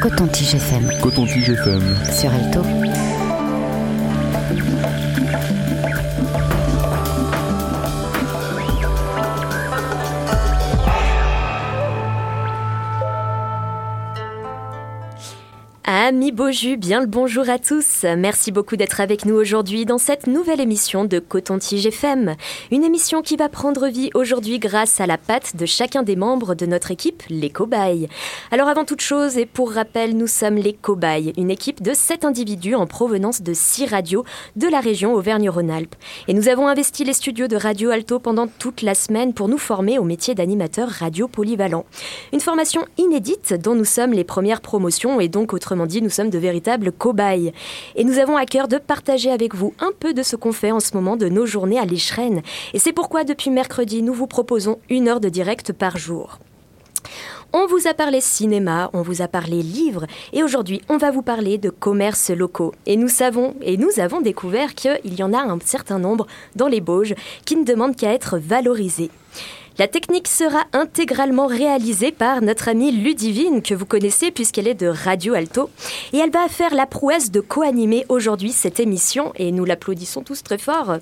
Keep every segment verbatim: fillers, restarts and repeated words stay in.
Coton-Tige F M. Coton-Tige F M. Sur Alto. Amis Beaujus, bien le bonjour à tous. Merci beaucoup d'être avec nous aujourd'hui dans cette nouvelle émission de Coton-Tige F M. Une émission qui va prendre vie aujourd'hui grâce à la patte de chacun des membres de notre équipe, les cobayes. Alors avant toute chose, et pour rappel, nous sommes les cobayes, une équipe de sept individus en provenance de six radios de la région Auvergne-Rhône-Alpes. Et nous avons investi les studios de Radio Alto pendant toute la semaine pour nous former au métier d'animateur radio polyvalent. Une formation inédite dont nous sommes les premières promotions et donc autrement dit, nous sommes de véritables cobayes. Et nous avons à cœur de partager avec vous un peu de ce qu'on fait en ce moment de nos journées à l'Échrennes. Et c'est pourquoi depuis mercredi, nous vous proposons une heure de direct par jour. On vous a parlé cinéma, on vous a parlé livres, et aujourd'hui, on va vous parler de commerces locaux. Et nous savons, et nous avons découvert qu'il y en a un certain nombre dans les Bauges qui ne demandent qu'à être valorisés. La technique sera intégralement réalisée par notre amie Ludivine, que vous connaissez puisqu'elle est de Radio Alto. Et elle va faire la prouesse de co-animer aujourd'hui cette émission, et nous l'applaudissons tous très fort.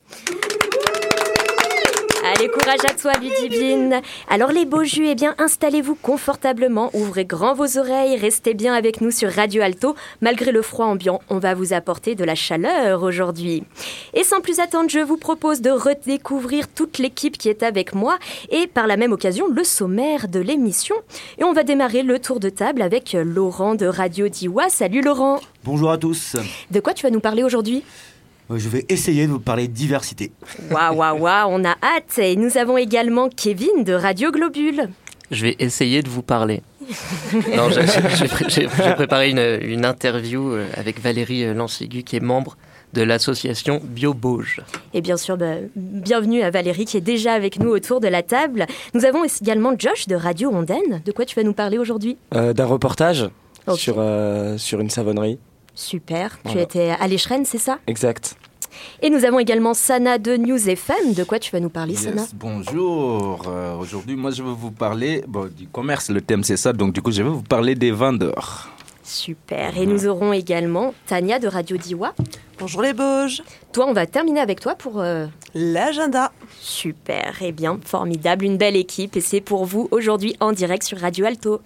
Allez, courage à toi, Ludivine. Alors les Beaujus, eh bien, installez-vous confortablement, ouvrez grand vos oreilles, restez bien avec nous sur Radio Alto. Malgré le froid ambiant, on va vous apporter de la chaleur aujourd'hui. Et sans plus attendre, je vous propose de redécouvrir toute l'équipe qui est avec moi et par la même occasion, le sommaire de l'émission. Et on va démarrer le tour de table avec Laurent de Radio Diois. Salut Laurent. Bonjour à tous. De quoi tu vas nous parler aujourd'hui ? Je vais essayer de vous parler de diversité. Waouh, waouh, waouh, on a hâte. Et nous avons également Kevin de Radio Globule. Je vais essayer de vous parler. Non, j'ai, j'ai, j'ai, j'ai préparé une, une interview avec Valérie Lanségu, qui est membre de l'association Bio-Bauge. Et bien sûr, bah, bienvenue à Valérie qui est déjà avec nous autour de la table. Nous avons également Josh de Radio Ondaine. De quoi tu vas nous parler aujourd'hui ? euh, D'un reportage okay. sur, euh, sur une savonnerie. Super, voilà. Tu étais à l'Échrennes, c'est ça ? Exact. Et nous avons également Sana de News F M. De quoi tu vas nous parler, yes, Sana ? Bonjour. Euh, aujourd'hui, moi, je vais vous parler bon, du commerce. Le thème, c'est ça. Donc, du coup, je vais vous parler des vendeurs. Super. Et nous aurons également Tania de Radio Diois. Bonjour les Bauges. Toi, on va terminer avec toi pour... Euh... l'agenda. Super. Eh bien, formidable. Une belle équipe. Et c'est pour vous aujourd'hui en direct sur Radio Alto.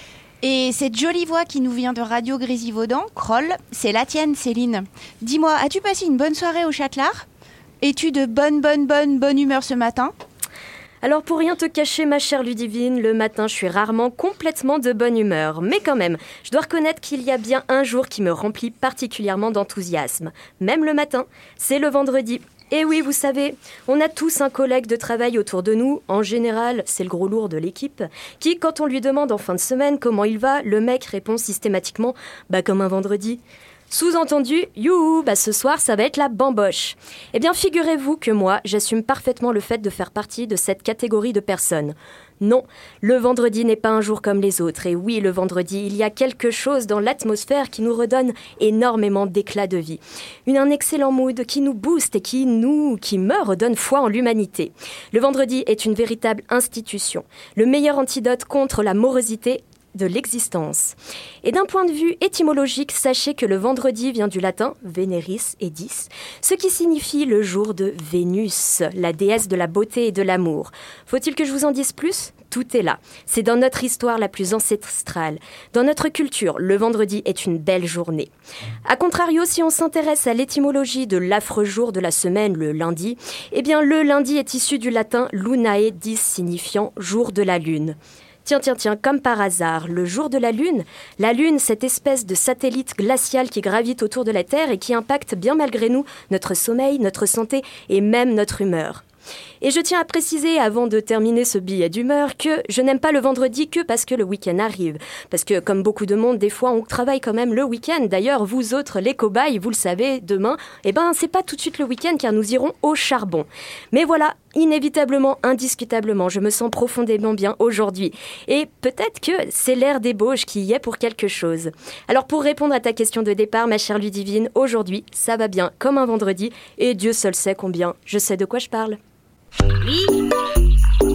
Et cette jolie voix qui nous vient de Radio Grésivaudan, Kroll, c'est la tienne, Céline. Dis-moi, as-tu passé une bonne soirée au Châtelard ? Es-tu de bonne, bonne, bonne, bonne humeur ce matin ? Alors pour rien te cacher, ma chère Ludivine, le matin je suis rarement complètement de bonne humeur. Mais quand même, je dois reconnaître qu'il y a bien un jour qui me remplit particulièrement d'enthousiasme. Même le matin, c'est le vendredi. Et oui, vous savez, on a tous un collègue de travail autour de nous, en général, c'est le gros lourd de l'équipe, qui, quand on lui demande en fin de semaine comment il va, le mec répond systématiquement « bah comme un vendredi ». Sous-entendu, youhou, bah ce soir ça va être la bamboche. Eh bien figurez-vous que moi, j'assume parfaitement le fait de faire partie de cette catégorie de personnes. Non, le vendredi n'est pas un jour comme les autres. Et oui, le vendredi, il y a quelque chose dans l'atmosphère qui nous redonne énormément d'éclat de vie. Une, un excellent mood qui nous booste et qui nous, qui me redonne foi en l'humanité. Le vendredi est une véritable institution. Le meilleur antidote contre la morosité de l'existence. Et d'un point de vue étymologique, sachez que le vendredi vient du latin Veneris Edis, ce qui signifie le jour de Vénus, la déesse de la beauté et de l'amour. Faut-il que je vous en dise plus ? Tout est là. C'est dans notre histoire la plus ancestrale. Dans notre culture, le vendredi est une belle journée. A contrario, si on s'intéresse à l'étymologie de l'affreux jour de la semaine, le lundi, eh bien le lundi est issu du latin lunae dis, signifiant jour de la lune. Tiens, tiens, tiens, comme par hasard, le jour de la Lune, la Lune, cette espèce de satellite glacial qui gravite autour de la Terre et qui impacte bien malgré nous notre sommeil, notre santé et même notre humeur. Et je tiens à préciser, avant de terminer ce billet d'humeur, que je n'aime pas le vendredi que parce que le week-end arrive. Parce que, comme beaucoup de monde, des fois, on travaille quand même le week-end. D'ailleurs, vous autres, les cobayes, vous le savez, demain, eh ben, c'est pas tout de suite le week-end car nous irons au charbon. Mais voilà, inévitablement, indiscutablement, je me sens profondément bien aujourd'hui. Et peut-être que c'est l'ère des Bauges qui y est pour quelque chose. Alors, pour répondre à ta question de départ, ma chère Ludivine, aujourd'hui, ça va bien comme un vendredi. Et Dieu seul sait combien je sais de quoi je parle.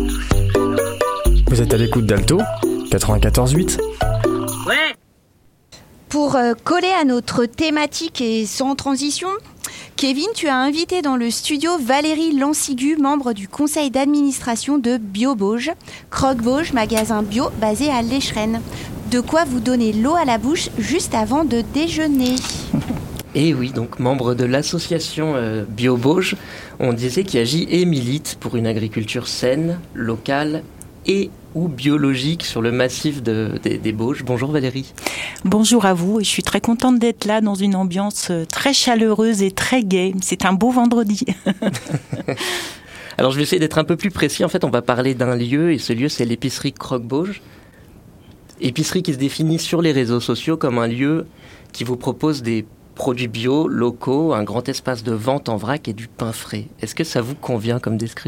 Vous êtes à l'écoute d'Alto quatre-vingt-quatorze huit. Ouais. Pour euh, coller à notre thématique et sans transition, Kevin, tu as invité dans le studio Valérie Lansigu, membre du conseil d'administration de BioBauge, Croque-Bauge, magasin bio basé à l'Échrennes. De quoi vous donner l'eau à la bouche juste avant de déjeuner. Et oui, donc membre de l'association euh, BioBauge, on disait qu'il agit et milite pour une agriculture saine, locale et ou biologique sur le massif de, des, des Bauges. Bonjour Valérie. Bonjour à vous, et je suis très contente d'être là dans une ambiance très chaleureuse et très gaie. C'est un beau vendredi. Alors je vais essayer d'être un peu plus précis. En fait, on va parler d'un lieu, et ce lieu, c'est l'épicerie Croque-Bauge. Épicerie qui se définit sur les réseaux sociaux comme un lieu qui vous propose des produits bio, locaux, un grand espace de vente en vrac et du pain frais. Est-ce que ça vous convient comme description ?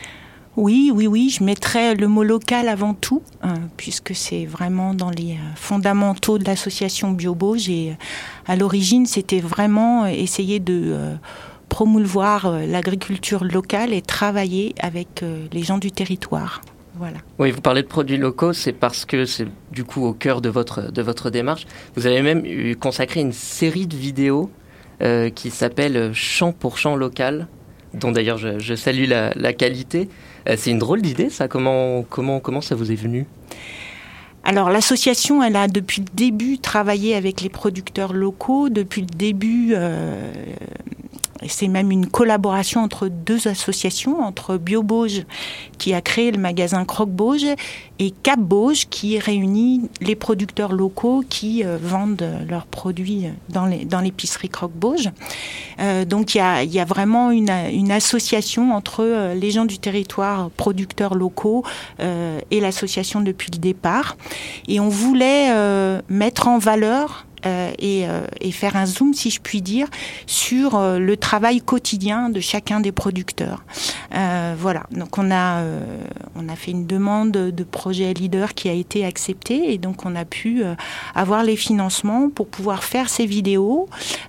Oui, oui, oui, je mettrais le mot local avant tout, euh, puisque c'est vraiment dans les euh, fondamentaux de l'association BioBauge. Et euh, à l'origine, c'était vraiment euh, essayer de euh, promouvoir euh, l'agriculture locale et travailler avec euh, les gens du territoire. Voilà. Oui, vous parlez de produits locaux, c'est parce que c'est du coup au cœur de votre, de votre démarche. Vous avez même eu consacré une série de vidéos euh, qui s'appelle Champ pour champ local, dont d'ailleurs je, je salue la, la qualité. Euh, c'est une drôle d'idée, ça. Comment, comment, comment ça vous est venu ? Alors l'association, elle a depuis le début travaillé avec les producteurs locaux. Depuis le début, euh, c'est même une collaboration entre deux associations, entre BioBauge qui a créé le magasin Croque-Bauge et Cap-Bauge qui réunit les producteurs locaux qui euh, vendent leurs produits dans, les, dans l'épicerie Croque-Bauge. Euh, donc il y a, y a vraiment une, une association entre euh, les gens du territoire, producteurs locaux euh, et l'association depuis le départ. Et on voulait euh, mettre en valeur Euh, et, euh, et faire un zoom, si je puis dire, sur euh, le travail quotidien de chacun des producteurs. Euh, voilà, donc on a, euh, on a fait une demande de projet leader qui a été acceptée et donc on a pu euh, avoir les financements pour pouvoir faire ces vidéos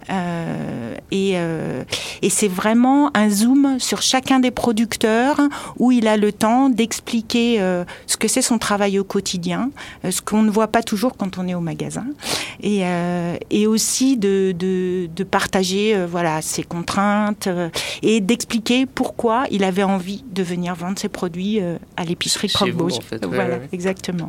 euh, et, euh, et c'est vraiment un zoom sur chacun des producteurs où il a le temps d'expliquer euh, ce que c'est son travail au quotidien, euh, ce qu'on ne voit pas toujours quand on est au magasin et euh, Euh, et aussi de, de, de partager euh, voilà, ses contraintes euh, et d'expliquer pourquoi il avait envie de venir vendre ses produits euh, à l'épicerie Croque-Bauge. En fait. Voilà, ouais, ouais. exactement.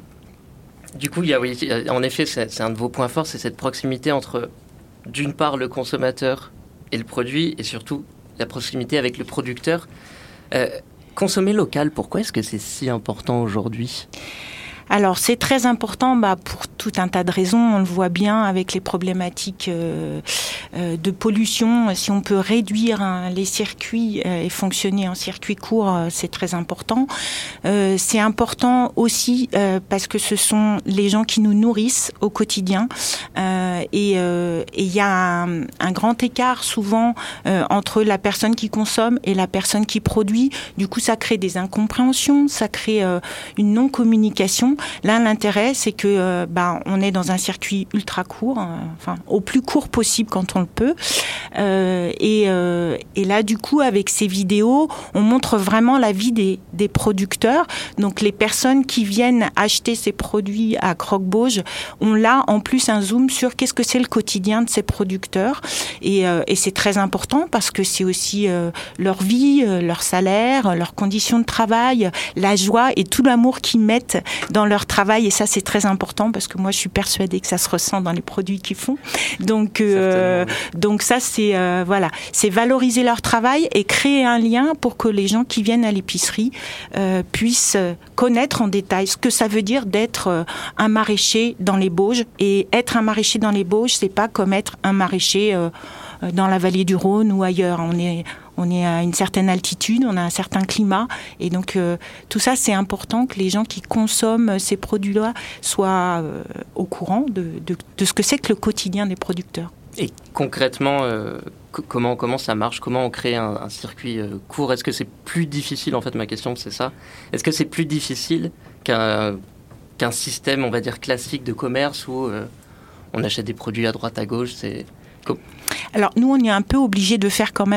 Du coup, il y a, oui, en effet, c'est, c'est un de vos points forts, c'est cette proximité entre, d'une part, le consommateur et le produit, et surtout la proximité avec le producteur. Euh, consommer local, pourquoi est-ce que c'est si important aujourd'hui ? Alors c'est très important bah, pour tout un tas de raisons. On le voit bien avec les problématiques euh, euh, de pollution. Si on peut réduire hein, les circuits euh, et fonctionner en circuit court, euh, c'est très important. Euh, c'est important aussi euh, parce que ce sont les gens qui nous nourrissent au quotidien. Euh, et il euh, y a un, un grand écart souvent euh, entre la personne qui consomme et la personne qui produit. Du coup, ça crée des incompréhensions, ça crée euh, une non-communication. Là, l'intérêt, c'est que euh, bah, on est dans un circuit ultra court, euh, enfin au plus court possible quand on le peut. Euh, et, euh, et là, du coup, avec ces vidéos, on montre vraiment la vie des, des producteurs. Donc, les personnes qui viennent acheter ces produits à Croque-Bauge, ont là en plus un zoom sur qu'est-ce que c'est le quotidien de ces producteurs. Et, euh, et c'est très important parce que c'est aussi euh, leur vie, euh, leur salaire, leurs conditions de travail, la joie et tout l'amour qu'ils mettent dans leur travail. Et ça, c'est très important parce que moi, je suis persuadée que ça se ressent dans les produits qu'ils font. Donc, euh, donc ça, c'est euh, voilà, c'est valoriser leur travail et créer un lien pour que les gens qui viennent à l'épicerie euh, puissent connaître en détail ce que ça veut dire d'être euh, un maraîcher dans les Bauges. Et être un maraîcher dans les Bauges, c'est pas comme être un maraîcher euh, dans la vallée du Rhône ou ailleurs. On est On est à une certaine altitude, on a un certain climat. Et donc, euh, tout ça, c'est important que les gens qui consomment ces produits-là soient euh, au courant de, de, de ce que c'est que le quotidien des producteurs. Et concrètement, euh, c- comment, comment ça marche ? Comment on crée un, un circuit euh, court ? Est-ce que c'est plus difficile, en fait, ma question, c'est ça. Est-ce que c'est plus difficile qu'un, qu'un système, on va dire, classique de commerce où euh, on achète des produits à droite, à gauche ? C'est... Alors, nous, on est un peu obligés de faire quand même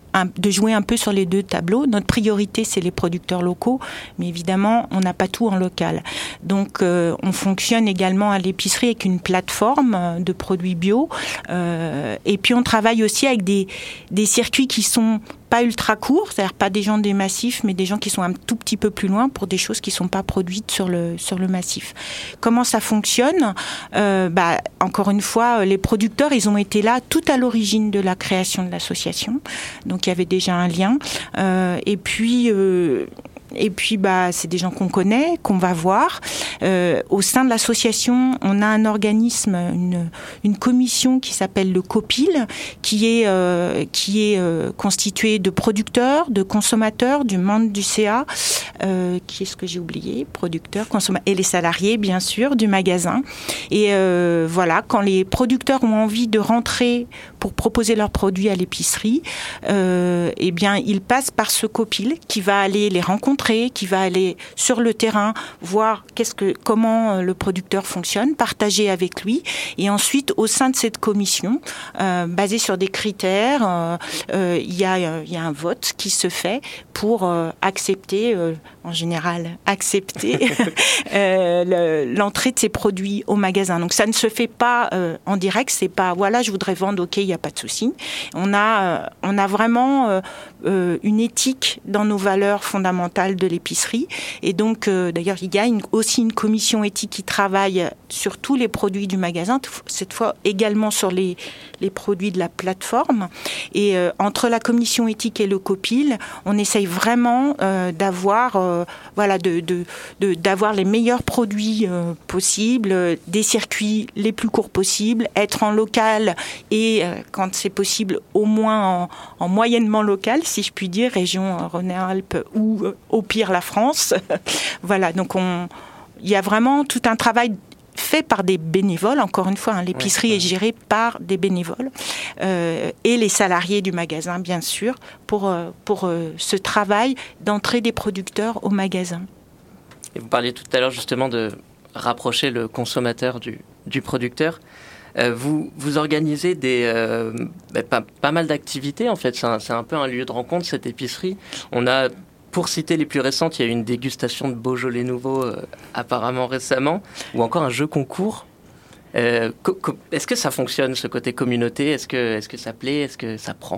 un, de jouer un peu sur les deux tableaux. Notre priorité, c'est les producteurs locaux, mais évidemment, on n'a pas tout en local. Donc, euh, on fonctionne également à l'épicerie avec une plateforme de produits bio. Euh, et puis, on travaille aussi avec des, des circuits qui sont pas ultra courts, c'est-à-dire pas des gens des massifs, mais des gens qui sont un tout petit peu plus loin pour des choses qui sont pas produites sur le sur le massif. Comment ça fonctionne ? euh, Bah encore une fois, les producteurs, ils ont été là tout à l'origine de la création de l'association, donc il y avait déjà un lien. Euh, et puis euh, Et puis, bah, c'est des gens qu'on connaît, qu'on va voir. Euh, au sein de l'association, on a un organisme, une, une commission qui s'appelle le COPIL, qui est, euh, qui est euh, constituée de producteurs, de consommateurs, du membre du C A, euh, qui est-ce que j'ai oublié ? Producteurs, consommateurs, et les salariés, bien sûr, du magasin. Et euh, voilà, quand les producteurs ont envie de rentrer pour proposer leurs produits à l'épicerie, euh, eh bien, ils passent par ce COPIL qui va aller les rencontrer, qui va aller sur le terrain voir qu'est-ce que, comment le producteur fonctionne, partager avec lui, et ensuite au sein de cette commission, euh, basée sur des critères, euh, euh, il y a, il y a un vote qui se fait pour euh, accepter, euh, en général accepter euh, le, l'entrée de ces produits au magasin. Donc ça ne se fait pas euh, en direct, c'est pas voilà je voudrais vendre, ok, il n'y a pas de souci. On a, euh, on a vraiment euh, euh, une éthique dans nos valeurs fondamentales de l'épicerie, et donc euh, d'ailleurs il y a une, aussi une commission éthique qui travaille sur tous les produits du magasin, cette fois également sur les, les produits de la plateforme, et euh, entre la commission éthique et le COPIL, on essaye vraiment euh, d'avoir euh, voilà de, de, de d'avoir les meilleurs produits euh, possibles, euh, des circuits les plus courts possibles, être en local et euh, quand c'est possible au moins en, en moyennement local, si je puis dire, région Rhône-Alpes ou euh, au pire la France. Voilà, donc on, il y a vraiment tout un travail fait par des bénévoles, encore une fois, hein, l'épicerie ouais, est gérée par des bénévoles, euh, et les salariés du magasin, bien sûr, pour, euh, pour euh, ce travail d'entrée des producteurs au magasin. Et vous parliez tout à l'heure justement de rapprocher le consommateur du, du producteur. Euh, vous, vous organisez des, euh, bah, pas, pas mal d'activités, en fait. C'est un, c'est un peu un lieu de rencontre, cette épicerie. On a... Pour citer les plus récentes, il y a eu une dégustation de Beaujolais nouveau euh, apparemment récemment, ou encore un jeu concours. Euh, co- co- est-ce que ça fonctionne, ce côté communauté ? Est-ce que, est-ce que ça plaît ? Est-ce que ça prend ?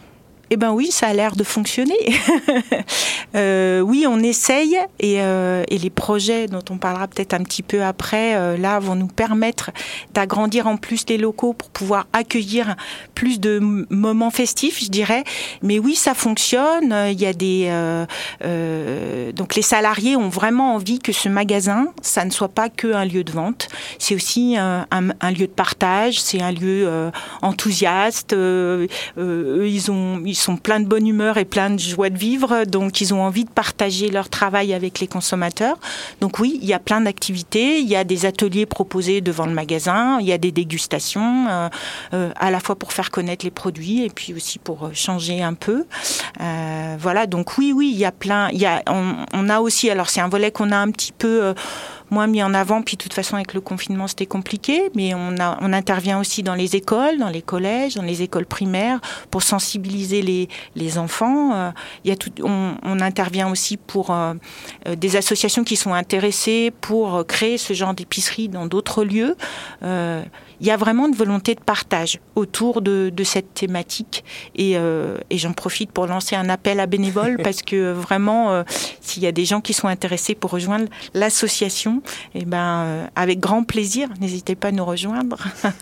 Eh ben oui, ça a l'air de fonctionner. euh, oui, on essaye, et, euh, et les projets dont on parlera peut-être un petit peu après, euh, là, vont nous permettre d'agrandir en plus les locaux pour pouvoir accueillir plus de m- moments festifs, je dirais. Mais oui, ça fonctionne. Il y a des euh, euh, donc les salariés ont vraiment envie que ce magasin, ça ne soit pas que un lieu de vente. C'est aussi un, un, un lieu de partage. C'est un lieu euh, enthousiaste. Euh, euh, ils ont ils sont pleins de bonne humeur et pleins de joie de vivre, donc ils ont envie de partager leur travail avec les consommateurs. Donc oui, il y a plein d'activités, il y a des ateliers proposés devant le magasin, il y a des dégustations, euh, euh, à la fois pour faire connaître les produits et puis aussi pour changer un peu. Euh, voilà, donc oui, oui, il y a plein, il y a, on, on a aussi, alors c'est un volet qu'on a un petit peu euh, moins mis en avant, puis de toute façon avec le confinement c'était compliqué, mais on, a, on intervient aussi dans les écoles, dans les collèges, dans les écoles primaires pour sensibiliser les, les enfants. Euh, il y a tout, on, on intervient aussi pour euh, des associations qui sont intéressées pour créer ce genre d'épicerie dans d'autres lieux. Euh, il y a vraiment une volonté de partage autour de, de cette thématique, et, euh, et j'en profite pour lancer un appel à bénévoles parce que vraiment, euh, s'il y a des gens qui sont intéressés pour rejoindre l'association, eh ben, euh, avec grand plaisir, n'hésitez pas à nous rejoindre.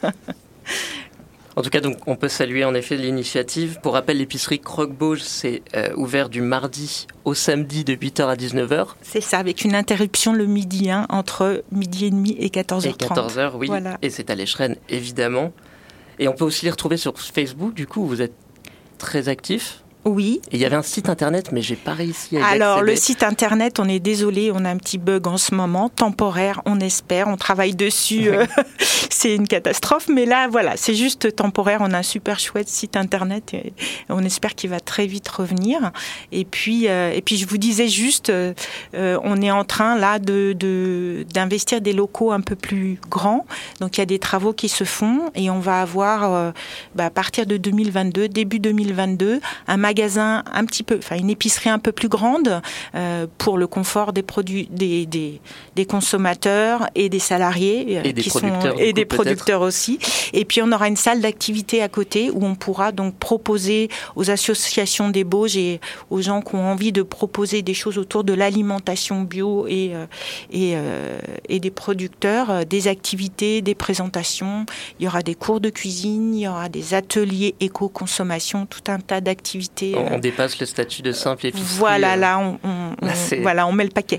En tout cas, donc, on peut saluer en effet l'initiative. Pour rappel, l'épicerie Croque-Bauge, c'est euh, ouvert du mardi au samedi de huit heures à dix-neuf heures. C'est ça, avec une interruption le midi, hein, entre midi et demi et quatorze heures trente. Et quatorze heures, oui. Voilà. Et c'est à l'Échrennes, évidemment. Et on peut aussi les retrouver sur Facebook, du coup, vous êtes très actifs. Oui. Et il y avait un site internet, mais j'ai pas réussi à y Alors, accéder. le site internet, on est désolé, on a un petit bug en ce moment, temporaire, on espère, on travaille dessus, euh, c'est une catastrophe, mais là, voilà, c'est juste temporaire, on a un super chouette site internet et on espère qu'il va très vite revenir. Et puis, euh, et puis je vous disais juste, euh, on est en train là de, de, d'investir des locaux un peu plus grands, donc il y a des travaux qui se font et on va avoir, euh, bah, à partir de deux mille vingt-deux, début deux mille vingt-deux, un magasin magasin un petit peu, enfin une épicerie un peu plus grande euh, pour le confort des produits, des, des, des consommateurs et des salariés euh, et des qui producteurs, sont et coup, des peut-être. producteurs aussi. Et puis on aura une salle d'activité à côté où on pourra donc proposer aux associations des Bauges et aux gens qui ont envie de proposer des choses autour de l'alimentation bio et euh, et, euh, et des producteurs, euh, des activités, des présentations. Il y aura des cours de cuisine, il y aura des ateliers éco-consommation, tout un tas d'activités. On, on dépasse le statut de simple épicerie. Voilà, là, on, on, Là, on, voilà, on met le paquet.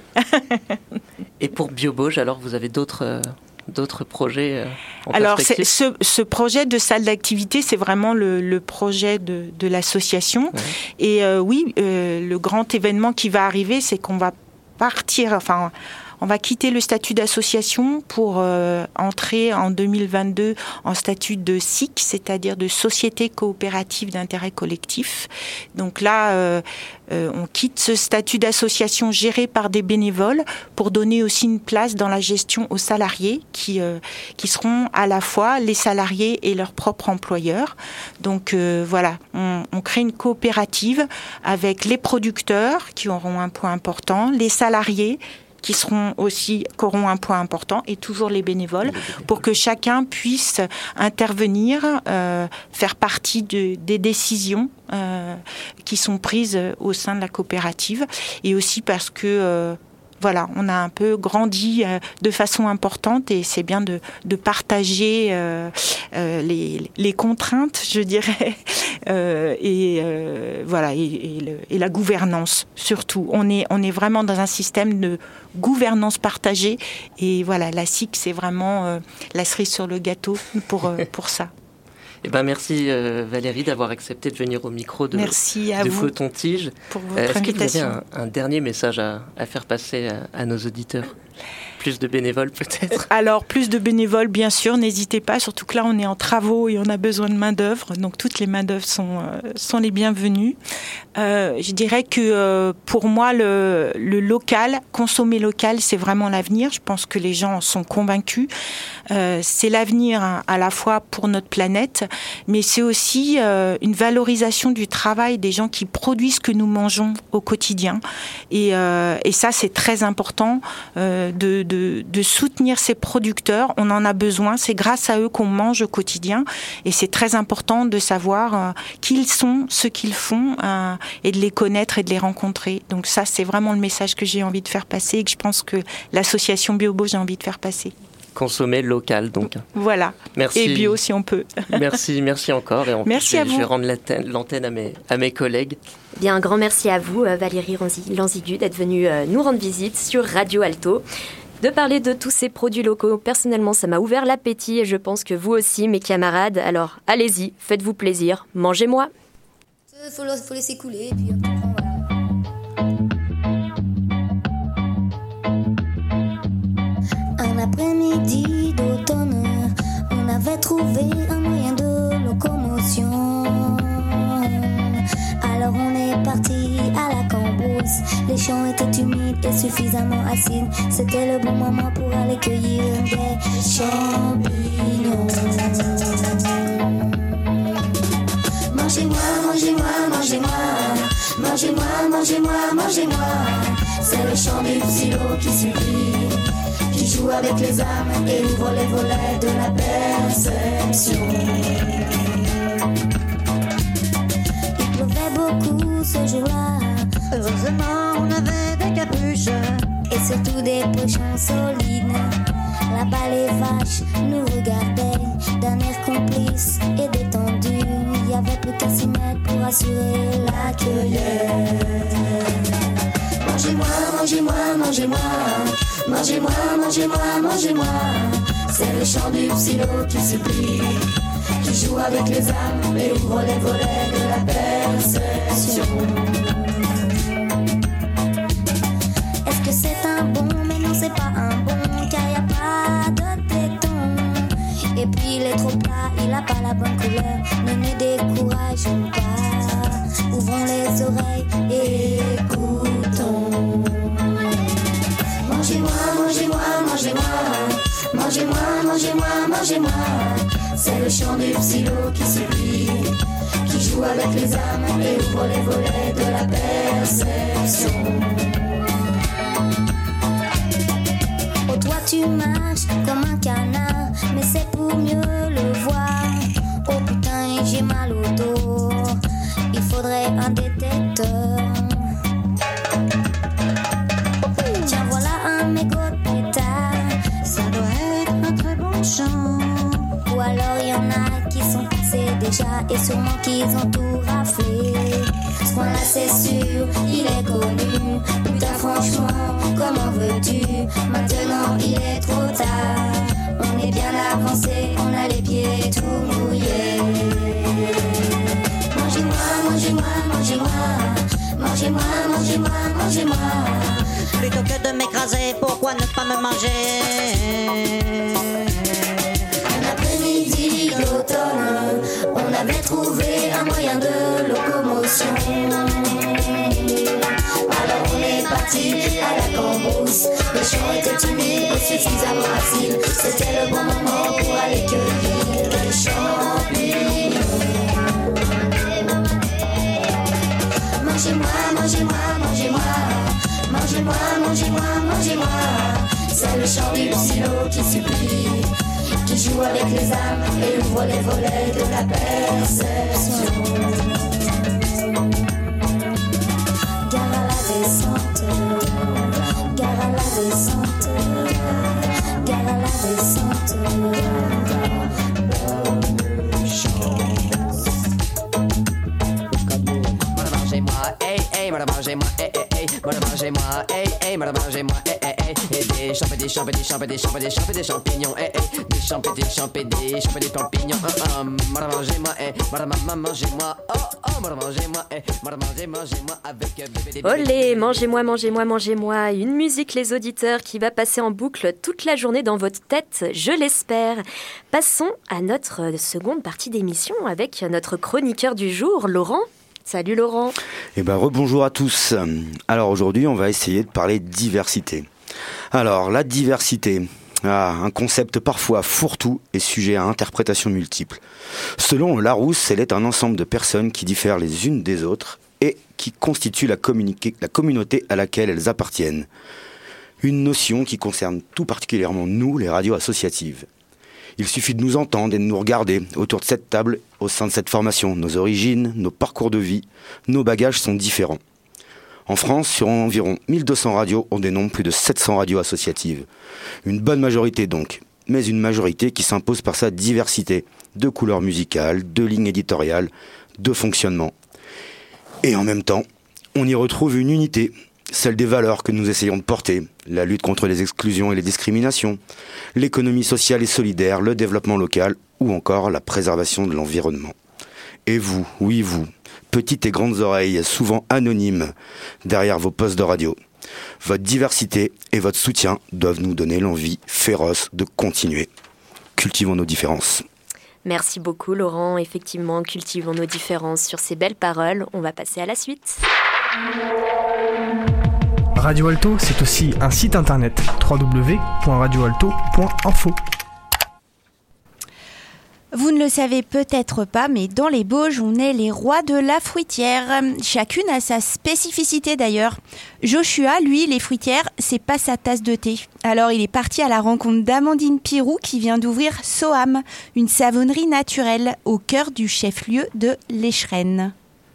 Et pour BioBauge, alors, vous avez d'autres, euh, d'autres projets euh, en Alors, c'est, perspective ? ce, ce projet de salle d'activité, c'est vraiment le, le projet de, de l'association. Ouais. Et euh, oui, euh, le grand événement qui va arriver, c'est qu'on va partir, enfin... On va quitter le statut d'association pour euh, entrer en deux mille vingt-deux en statut de S I C, c'est-à-dire de Société coopérative d'intérêt collectif. Donc là, euh, euh, on quitte ce statut d'association géré par des bénévoles pour donner aussi une place dans la gestion aux salariés qui, euh, qui seront à la fois les salariés et leurs propres employeurs. Donc euh, voilà, on, on crée une coopérative avec les producteurs qui auront un point important, les salariés qui seront aussi, qui auront un point important, et toujours les bénévoles, pour que chacun puisse intervenir, euh, faire partie de, des décisions euh, qui sont prises au sein de la coopérative, et aussi parce que euh, voilà, on a un peu grandi euh, de façon importante et c'est bien de, de partager euh, euh, les, les contraintes, je dirais, euh, et euh, voilà, et, et, le, et la gouvernance surtout. On est, on est vraiment dans un système de gouvernance partagée et voilà, la S I C, c'est vraiment euh, la cerise sur le gâteau pour, euh, pour ça. Eh ben, merci euh, Valérie d'avoir accepté de venir au micro de, merci à de vous Photon-Tige. Pour votre euh, Est-ce invitation. que vous avez un, un dernier message à, à faire passer à, à nos auditeurs ? Plus de bénévoles peut-être ? Alors, plus de bénévoles, bien sûr, n'hésitez pas, surtout que là, on est en travaux et on a besoin de main-d'œuvre, donc toutes les main-d'œuvre sont, euh, sont les bienvenues. Euh, je dirais que euh, pour moi, le, le local, consommer local, c'est vraiment l'avenir. Je pense que les gens en sont convaincus. Euh, c'est l'avenir hein, à la fois pour notre planète, mais c'est aussi euh, une valorisation du travail des gens qui produisent ce que nous mangeons au quotidien. Et, euh, et ça, c'est très important euh, de, de, de soutenir ces producteurs. On en a besoin. C'est grâce à eux qu'on mange au quotidien. Et c'est très important de savoir euh, qui ils sont, ce qu'ils font, euh, et de les connaître et de les rencontrer. Donc ça, c'est vraiment le message que j'ai envie de faire passer et que je pense que l'association BioBauge a envie de faire passer. Consommer local, donc. Voilà. Merci. Et bio, si on peut. Merci, merci encore. Et en merci plus, à je, vous. Je vais rendre l'antenne, l'antenne à, mes, à mes collègues. Bien, un grand merci à vous, Valérie Lanzigu, d'être venue nous rendre visite sur Radio Alto. De parler de tous ces produits locaux, personnellement, ça m'a ouvert l'appétit et je pense que vous aussi, mes camarades. Alors, allez-y, faites-vous plaisir, mangez-moi. Il faut, faut laisser couler et puis on comprend, voilà. Un après-midi d'automne, on avait trouvé un moyen de locomotion. Alors on est parti à la cambrousse. Les champs étaient humides et suffisamment acides. C'était le bon moment pour aller cueillir des champignons. Mangez-moi, mangez-moi, mangez-moi. Mangez-moi, mangez-moi, mangez-moi. C'est le chant du silo qui suffit, qui joue avec les âmes et ouvre les volets de la perception. Il pleuvait beaucoup ce jour-là. Heureusement, on avait des capuches et surtout des pochons solides. Là-bas, les vaches nous regardaient d'un air complice et détendu. Il y avait plus qu'à s'y mettre pour assurer la cueillette. Mangez-moi, mangez-moi, mangez-moi. Mangez-moi, mangez-moi, mangez-moi. C'est le chant du psylo qui supplie, qui joue avec les âmes et ouvre les volets de la perception. Est-ce que c'est un bon? Mais non, c'est pas un bon, car y a pas de téton. Et puis il est trop plat, il a pas la bonne couleur. Ne nous décourageons pas, ouvrons les oreilles et écoutons. Mangez-moi, mangez-moi, mangez-moi, mangez-moi, mangez-moi, mangez-moi. C'est le chant du psylo qui supplie, qui joue avec les âmes et ouvre les volets de la perception. Oh toi tu marches comme un canard, mais c'est pour mieux le voir. Oh putain j'ai mal au dos, il faudrait un détecteur. Tiens voilà un mégot de pétard, ça doit être un très bon chant. Ou alors y en a qui sont passés déjà et sûrement qu'ils ont tout raflé. Ce coin là c'est sûr, il est connu. Putain franchement, comment veux-tu? Maintenant il est trop tard. On est bien avancé, on a les pieds tout mouillés. Mangez-moi, mangez-moi, mangez-moi. Mangez-moi, mangez-moi, mangez-moi. Plutôt que de m'écraser, pourquoi ne pas me manger? Un après-midi d'automne, on avait trouvé un moyen de locomotion. Alors on est parti à la cambrousse. Le champ était humide et suffisamment facile. C'était le bon moment pour aller cueillir les champignons. Mangez-moi, mangez-moi, mangez-moi. Mangez-moi, mangez-moi, mangez-moi. C'est le chant du psylo qui supplie, qui joue avec les âmes et ouvre les volets de la perception. Gare à la descente, gare à la descente, gare à la descente. Mangez-moi, hey, hey, mangez-moi, hey, hey, hey, mangez-moi, hey, hey, mangez-moi, hey, hey, hey, et des champs, des champs, des champs, des champs, des champs, des champignons, hey, hey, des champs, des champs, des champs, des champignons, hum, hum, mangez-moi, hey, mangez-moi, oh, oh, mangez-moi, hey, mangez, mangez-moi avec bébé. Olé, mangez-moi, mangez-moi, mangez-moi. Une musique, les auditeurs, qui va passer en boucle toute la journée dans votre tête, je l'espère. Passons à notre seconde partie d'émission avec notre chroniqueur du jour, Laurent. Salut Laurent. Eh ben rebonjour à tous. Alors aujourd'hui, on va essayer de parler diversité. Alors la diversité, ah, un concept parfois fourre-tout et sujet à interprétation multiple. Selon Larousse, elle est un ensemble de personnes qui diffèrent les unes des autres et qui constituent la, la communauté à laquelle elles appartiennent. Une notion qui concerne tout particulièrement nous, les radios associatives. Il suffit de nous entendre et de nous regarder autour de cette table au sein de cette formation. Nos origines, nos parcours de vie, nos bagages sont différents. En France, sur environ mille deux cents radios, on dénombre plus de sept cents radios associatives. Une bonne majorité donc, mais une majorité qui s'impose par sa diversité de couleurs musicales, de lignes éditoriales, de fonctionnement. Et en même temps, on y retrouve une unité, celle des valeurs que nous essayons de porter, la lutte contre les exclusions et les discriminations, l'économie sociale et solidaire, le développement local ou encore la préservation de l'environnement. Et vous, oui vous, petites et grandes oreilles, souvent anonymes, derrière vos postes de radio, votre diversité et votre soutien doivent nous donner l'envie féroce de continuer. Cultivons nos différences. Merci beaucoup Laurent, effectivement, cultivons nos différences sur ces belles paroles. On va passer à la suite. Radio Alto, c'est aussi un site internet w w w point radio alto point info. Vous ne le savez peut-être pas, mais dans les Bauges, on est les rois de la fruitière. Chacune a sa spécificité d'ailleurs. Joshua, lui, les fruitières, c'est pas sa tasse de thé. Alors il est parti à la rencontre d'Amandine Pirou qui vient d'ouvrir Soham, une savonnerie naturelle au cœur du chef-lieu de l'Échrennes.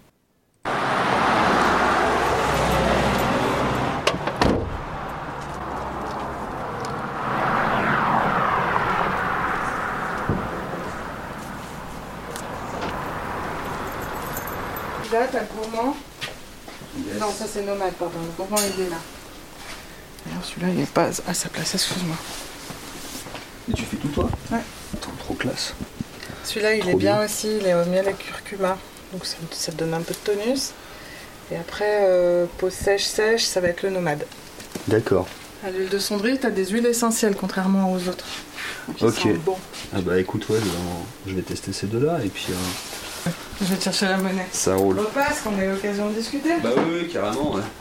Là, t'as le gourmand. Yes. Non, ça c'est nomade, pardon. Le gourmand, il est là. Alors celui-là, il est pas à sa place, excuse-moi. Et tu fais tout toi? Ouais. Attends, trop classe. Celui-là, il Trop est bien, bien. aussi, il est au miel et curcuma. Donc ça, ça donne un peu de tonus. Et après, euh, peau sèche-sèche, ça va être le nomade. D'accord. À l'huile de cendrier, tu as des huiles essentielles, contrairement aux autres. Donc, ils Ok. sentent bon. Ah bah écoute, ouais, je- je vais tester ces deux-là et puis euh, Je vais te chercher la monnaie. ça roule. On repasse, qu'on ait l'occasion de discuter. Bah oui, oui, carrément, ouais.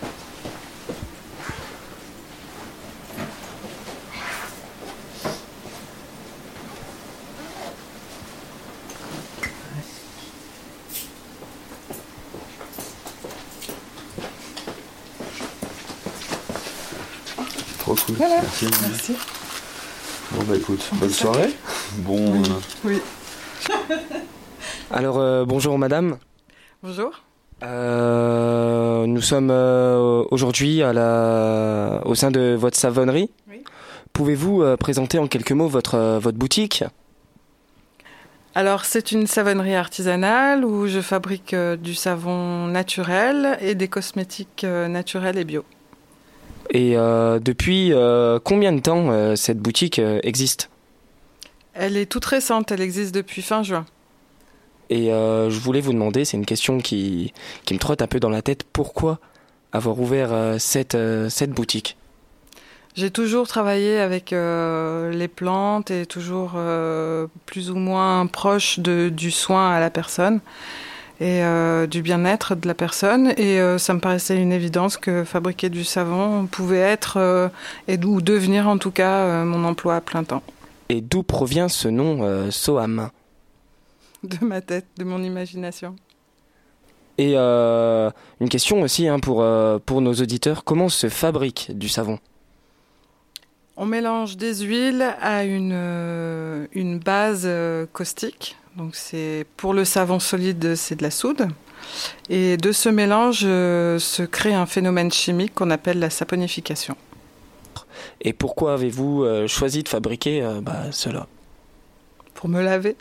Trop cool. Voilà. Merci. Merci. Bon bah écoute, bonne soirée. Bon. Oui. euh, Oui. Alors, euh, bonjour madame. Bonjour. Euh, nous sommes euh, aujourd'hui à la... au sein de votre savonnerie. Oui. Pouvez-vous euh, présenter en quelques mots votre, euh, votre boutique ? Alors, c'est une savonnerie artisanale où je fabrique euh, du savon naturel et des cosmétiques euh, naturels et bio. Et euh, depuis euh, combien de temps euh, cette boutique euh, existe ? Elle est toute récente, elle existe depuis fin juin. Et euh, je voulais vous demander, c'est une question qui, qui me trotte un peu dans la tête, pourquoi avoir ouvert euh, cette, euh, cette boutique ? J'ai toujours travaillé avec euh, les plantes et toujours euh, plus ou moins proche de, du soin à la personne et euh, du bien-être de la personne. Et euh, ça me paraissait une évidence que fabriquer du savon pouvait être, euh, et, ou devenir en tout cas, euh, mon emploi à plein temps. Et d'où provient ce nom euh, Soham ? De ma tête, de mon imagination. Et euh, une question aussi hein, pour, euh, pour nos auditeurs, comment se fabrique du savon ? On mélange des huiles à une, euh, une base euh, caustique. Donc c'est, pour le savon solide, c'est de la soude. Et de ce mélange euh, se crée un phénomène chimique qu'on appelle la saponification. Et pourquoi avez-vous euh, choisi de fabriquer euh, bah, cela ? Pour me laver.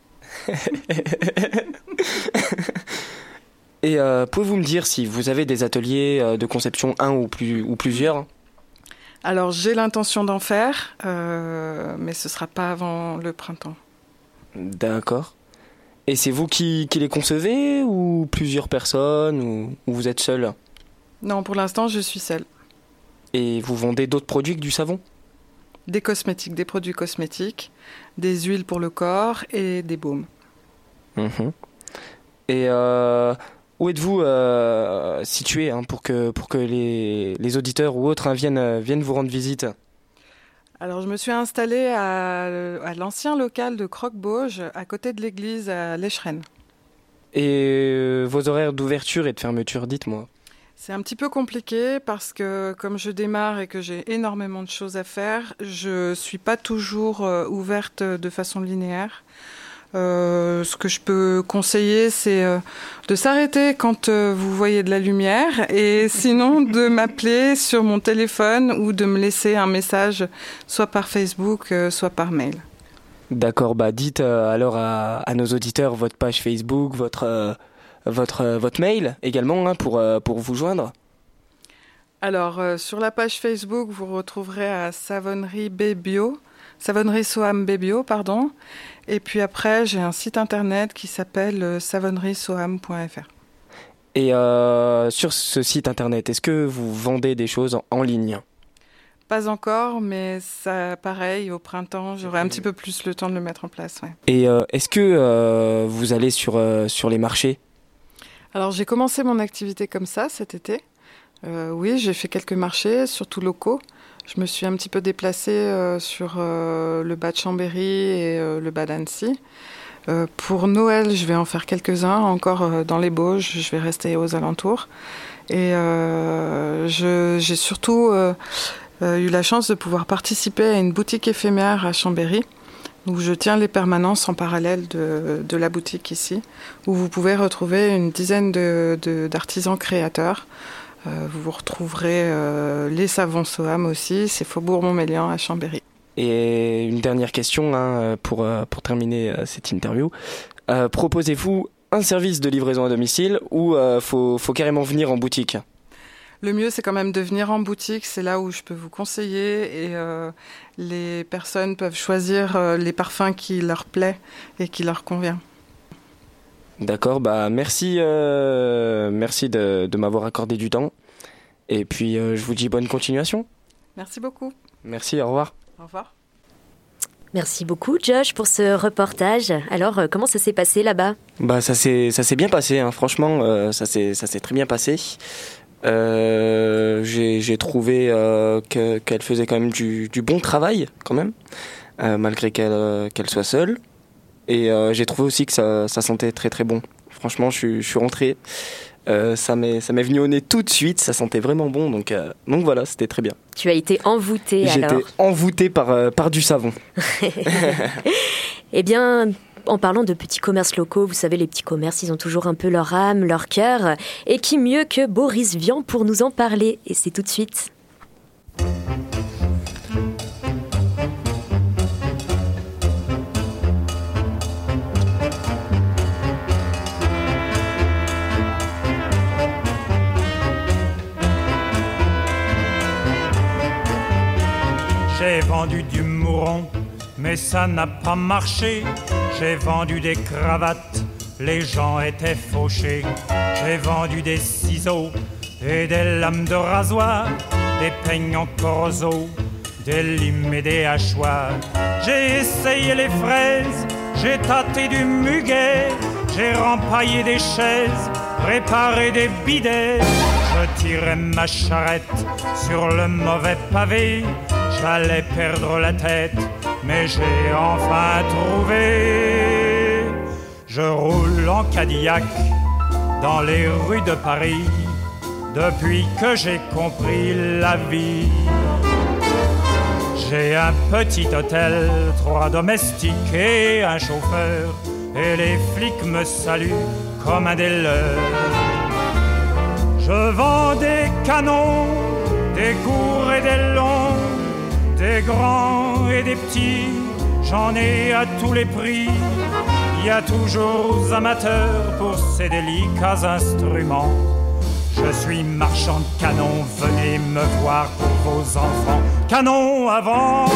Et euh, pouvez-vous me dire si vous avez des ateliers euh, de conception, un ou, plus, ou plusieurs ? Alors j'ai l'intention d'en faire, euh, mais ce ne sera pas avant le printemps. D'accord. Et c'est vous qui, qui les concevez ou plusieurs personnes ou, ou vous êtes seul ? Non, pour l'instant je suis seule. Et vous vendez d'autres produits que du savon ? Des cosmétiques, des produits cosmétiques, des huiles pour le corps et des baumes. Mmh. Et euh, où êtes-vous euh, situé hein, pour que, pour que les, les auditeurs ou autres hein, viennent, viennent vous rendre visite ? Alors je me suis installée à, à l'ancien local de Croque-Bauge, à côté de l'église à l'Echerenne. Et euh, vos horaires d'ouverture et de fermeture, dites-moi. C'est un petit peu compliqué parce que comme je démarre et que j'ai énormément de choses à faire, je ne suis pas toujours euh, ouverte de façon linéaire. Euh, ce que je peux conseiller, c'est euh, de s'arrêter quand euh, vous voyez de la lumière et sinon de m'appeler sur mon téléphone ou de me laisser un message soit par Facebook, euh, soit par mail. D'accord, bah dites euh, alors à, à nos auditeurs votre page Facebook, votre, euh, votre, euh, votre mail également hein, pour, euh, pour vous joindre. Alors, euh, sur la page Facebook, vous retrouverez à Savonnerie Bébio, Savonnerie Soham Bébio, pardon. Et puis après, j'ai un site internet qui s'appelle euh, savonnerie soham point f r. Et euh, sur ce site internet, est-ce que vous vendez des choses en, en ligne ? Pas encore, mais ça, pareil, au printemps, j'aurai un petit peu plus le temps de le mettre en place. Ouais. Et euh, est-ce que euh, vous allez sur, euh, sur les marchés ? Alors, j'ai commencé mon activité comme ça cet été. Euh, oui, j'ai fait quelques marchés, surtout locaux. Je me suis un petit peu déplacée euh, sur euh, le bas de Chambéry et euh, le bas d'Annecy. Euh, pour Noël, je vais en faire quelques-uns, encore euh, dans les Bauges, je vais rester aux alentours. Et euh, je, j'ai surtout euh, euh, eu la chance de pouvoir participer à une boutique éphémère à Chambéry, où je tiens les permanences en parallèle de, de la boutique ici, où vous pouvez retrouver une dizaine de, de, d'artisans créateurs. Euh, vous retrouverez euh, les savons Soham aussi, c'est Faubourg Montmélian à Chambéry. Et une dernière question hein, pour, pour terminer cette interview. Euh, proposez-vous un service de livraison à domicile ou euh, faut, faut carrément venir en boutique ? le mieux, c'est quand même de venir en boutique. C'est là où je peux vous conseiller et euh, les personnes peuvent choisir euh, les parfums qui leur plaît et qui leur convient. D'accord, bah merci, euh, merci de, de m'avoir accordé du temps. Et puis, euh, je vous dis bonne continuation. Merci beaucoup. Merci, au revoir. Au revoir. Merci beaucoup, Josh, pour ce reportage. Alors, euh, comment ça s'est passé là-bas ? Bah, ça s'est, ça s'est bien passé, hein. Franchement, euh, ça s'est, ça s'est très bien passé. Euh, j'ai, j'ai trouvé euh, que, qu'elle faisait quand même du, du bon travail, quand même, euh, malgré qu'elle, qu'elle soit seule. Et euh, j'ai trouvé aussi que ça, ça sentait très très bon. Franchement, je suis, je suis rentré. Euh, ça, m'est, ça m'est venu au nez tout de suite. Ça sentait vraiment bon. Donc, euh, donc voilà, c'était très bien. Tu as été envoûté alors. J'étais envoûté par, euh, par du savon. Eh bien, en parlant de petits commerces locaux, vous savez, les petits commerces, ils ont toujours un peu leur âme, leur cœur. Et qui mieux que Boris Vian pour nous en parler ? Et c'est tout de suite. J'ai vendu du mouron, mais ça n'a pas marché. J'ai vendu des cravates, les gens étaient fauchés. J'ai vendu des ciseaux et des lames de rasoir, des peignes en corroso, des limes et des hachoirs. J'ai essayé les fraises, j'ai tâté du muguet, j'ai rempaillé des chaises, réparé des bidets. Je tirais ma charrette sur le mauvais pavé. J'allais perdre la tête, mais j'ai enfin trouvé. Je roule en Cadillac dans les rues de Paris depuis que j'ai compris la vie. J'ai un petit hôtel, trois domestiques et un chauffeur, et les flics me saluent comme un des leurs. Je vends des canons, des courts et des longs, des grands et des petits, j'en ai à tous les prix. Il y a toujours amateurs pour ces délicats instruments. Je suis marchand de canons, venez me voir pour vos enfants. Canons à vendre.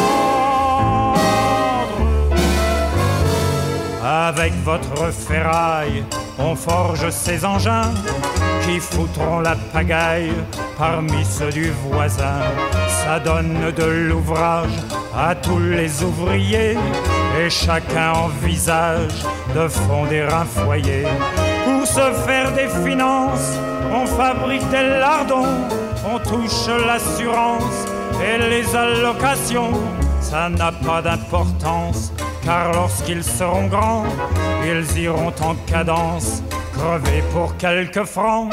Avec votre ferraille, on forge ces engins qui foutront la pagaille parmi ceux du voisin. Ça donne de l'ouvrage à tous les ouvriers et chacun envisage de fonder un foyer. Pour se faire des finances, on fabrique des lardons, on touche l'assurance et les allocations. Ça n'a pas d'importance, car lorsqu'ils seront grands, ils iront en cadence, crever pour quelques francs.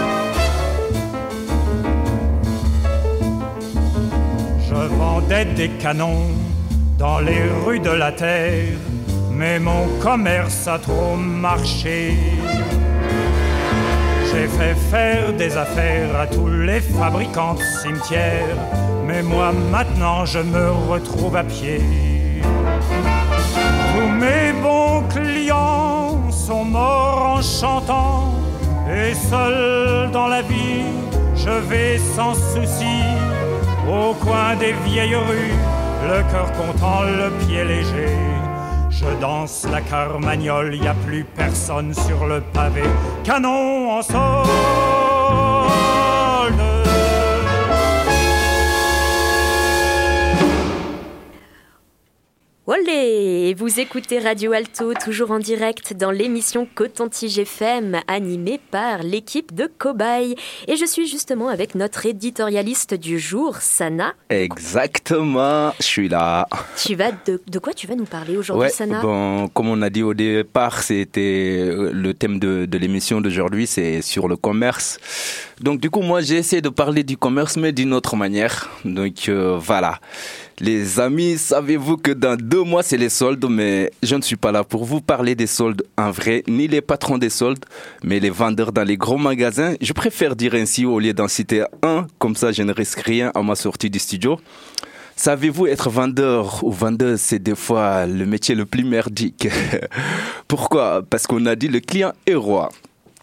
Je vendais des canons dans les rues de la terre, mais mon commerce a trop marché. J'ai fait faire des affaires à tous les fabricants de cimetières, mais moi maintenant je me retrouve à pied. Tous mes bons clients sont morts en chantant, et seul dans la vie je vais sans souci au coin des vieilles rues, le cœur content, le pied léger. Je danse la carmagnole, y a plus personne sur le pavé. Canon en solde. Olé! Vous écoutez Radio Alto, toujours en direct dans l'émission Coton-Tige F M, animée par l'équipe de Cobaye. Et je suis justement avec notre éditorialiste du jour, Sana. Exactement, je suis là. Tu vas de, de quoi tu vas nous parler aujourd'hui, ouais, Sana? Bon, comme on a dit au départ, c'était le thème de, de l'émission d'aujourd'hui, c'est sur le commerce. Donc du coup, moi, j'ai essayé de parler du commerce, mais d'une autre manière. Donc euh, voilà. Les amis, savez-vous que dans deux mois, c'est les soldes, mais je ne suis pas là pour vous parler des soldes en vrai, ni les patrons des soldes, mais les vendeurs dans les gros magasins. Je préfère dire ainsi au lieu d'en citer un, comme ça je ne risque rien à ma sortie du studio. Savez-vous, être vendeur ou vendeuse, c'est des fois le métier le plus merdique. Pourquoi ? Parce qu'on a dit le client est roi.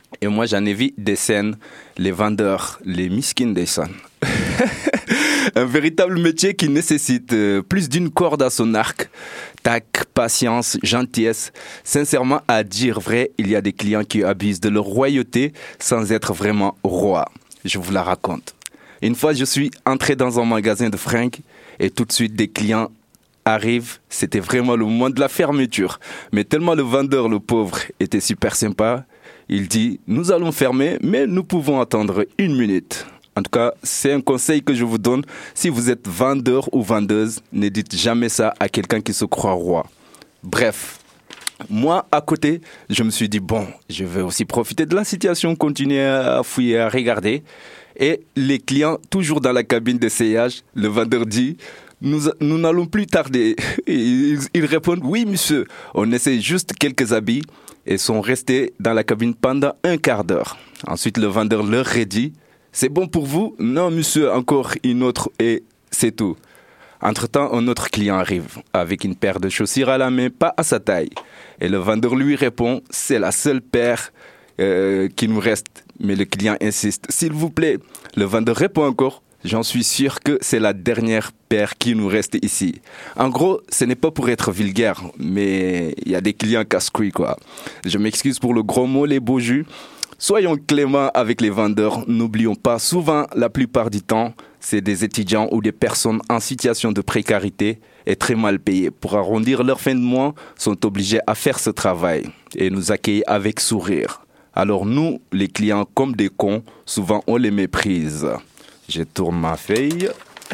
Et moi, j'en ai vu des scènes, les vendeurs, les miskins des scènes. Un véritable métier qui nécessite euh, plus d'une corde à son arc. Tac, patience, gentillesse. Sincèrement, à dire vrai, il y a des clients qui abusent de leur royauté sans être vraiment roi. Je vous la raconte. Une fois, je suis entré dans un magasin de fringues et tout de suite, des clients arrivent. C'était vraiment le moment de la fermeture. Mais tellement le vendeur, le pauvre, était super sympa, il dit « Nous allons fermer, mais nous pouvons attendre une minute ». En tout cas, c'est un conseil que je vous donne. Si vous êtes vendeur ou vendeuse, ne dites jamais ça à quelqu'un qui se croit roi. Bref, moi, à côté, je me suis dit, bon, je vais aussi profiter de la situation, continuer à fouiller, à regarder. Et les clients, toujours dans la cabine d'essayage, le vendeur dit, nous, nous n'allons plus tarder. Ils, ils répondent, oui, monsieur, on essaie juste quelques habits et sont restés dans la cabine pendant un quart d'heure. Ensuite, le vendeur leur redit, c'est bon pour vous? Non, monsieur, encore une autre et c'est tout. Entre-temps, un autre client arrive avec une paire de chaussures à la main, pas à sa taille. Et le vendeur lui répond, c'est la seule paire euh, qui nous reste. Mais le client insiste, s'il vous plaît. Le vendeur répond encore, j'en suis sûr que c'est la dernière paire qui nous reste ici. En gros, ce n'est pas pour être vulgaire, mais il y a des clients casse-couilles, quoi. Je m'excuse pour le gros mot, les beaux jus. Soyons cléments avec les vendeurs. N'oublions pas, souvent, la plupart du temps, c'est des étudiants ou des personnes en situation de précarité et très mal payés. Pour arrondir leur fin de mois, sont obligés à faire ce travail et nous accueillir avec sourire. Alors nous, les clients, comme des cons, souvent on les méprise. Je tourne ma feuille.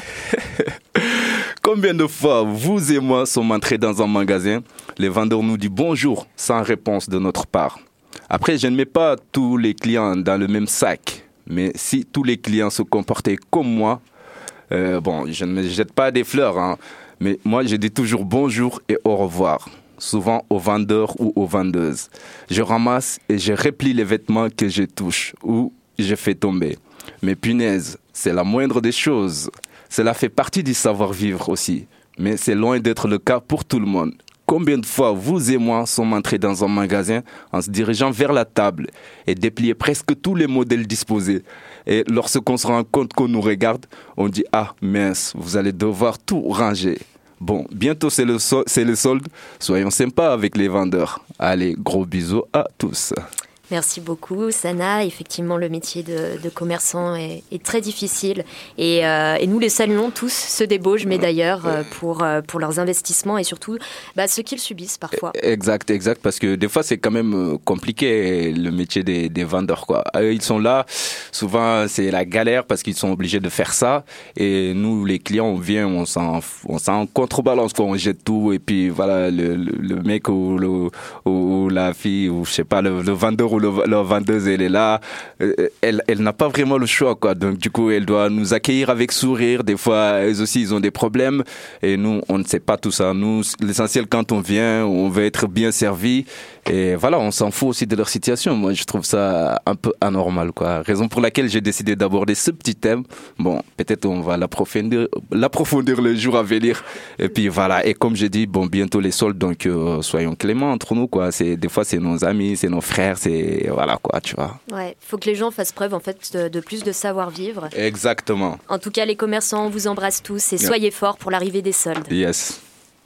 Combien de fois, vous et moi, sommes entrés dans un magasin, les vendeurs nous disent bonjour sans réponse de notre part. Après, je ne mets pas tous les clients dans le même sac, mais si tous les clients se comportaient comme moi, euh, bon, je ne me jette pas des fleurs, hein, mais moi, je dis toujours bonjour et au revoir, souvent aux vendeurs ou aux vendeuses. Je ramasse et je replie les vêtements que je touche ou je fais tomber. Mais punaise, c'est la moindre des choses. Cela fait partie du savoir-vivre aussi, mais c'est loin d'être le cas pour tout le monde. Combien de fois vous et moi sommes entrés dans un magasin en se dirigeant vers la table et déplier presque tous les modèles disposés. Et lorsqu'on se rend compte qu'on nous regarde, on dit « Ah mince, vous allez devoir tout ranger ». Bon, bientôt c'est le, sol- c'est le solde, soyons sympas avec les vendeurs. Allez, gros bisous à tous. Merci beaucoup, Sana. Effectivement, le métier de, de commerçant est, est très difficile. Et, euh, et nous les saluons tous, ceux des Bauges, mais d'ailleurs, euh, pour, euh, pour leurs investissements et surtout bah, ceux qu'ils subissent parfois. Exact, exact, parce que des fois, c'est quand même compliqué, le métier des, des vendeurs, quoi. Ils sont là, souvent, c'est la galère parce qu'ils sont obligés de faire ça. Et nous, les clients, on vient, on s'en, on s'en contrebalance, quoi. On jette tout. Et puis, voilà, le, le, le mec ou, le, ou la fille, ou je sais pas, le, le vendeur ou le, la vendeuse, elle est là, elle, elle n'a pas vraiment le choix, quoi. Donc du coup, elle doit nous accueillir avec sourire. Des fois, elles aussi, ils ont des problèmes et nous, on ne sait pas tout ça. Nous, l'essentiel, quand on vient, on veut être bien servi et voilà, on s'en fout aussi de leur situation. Moi, je trouve ça un peu anormal, quoi. Raison pour laquelle j'ai décidé d'aborder ce petit thème. Bon, peut-être on va l'approfondir, l'approfondir le jour à venir. Et puis voilà. Et comme j'ai dit, bon, bientôt les soldes, donc euh, soyons cléments entre nous, quoi. C'est des fois, c'est nos amis, c'est nos frères, c'est et voilà quoi, tu vois. Ouais, faut que les gens fassent preuve en fait de, de plus de savoir-vivre. Exactement. En tout cas, les commerçants, on vous embrasse tous et yeah. Soyez forts pour l'arrivée des soldes. Yes.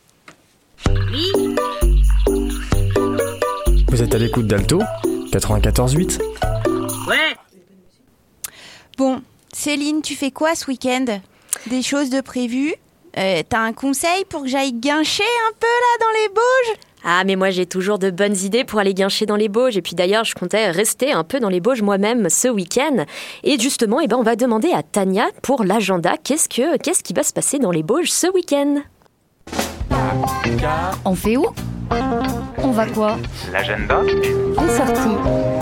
Oui. Vous êtes à l'écoute d'Alto quatre-vingt-quatorze huit. Ouais. Bon, Céline, tu fais quoi ce week-end? Des choses de prévues? euh, T'as un conseil pour que j'aille guincher un peu là dans les Bauges? Ah, mais moi j'ai toujours de bonnes idées pour aller guincher dans les Bauges. Et puis d'ailleurs, je comptais rester un peu dans les Bauges moi-même ce week-end. Et justement, eh ben, on va demander à Tania pour l'agenda. Qu'est-ce, que, qu'est-ce qui va se passer dans les Bauges ce week-end? On fait où? On va quoi? L'agenda. Les sorties.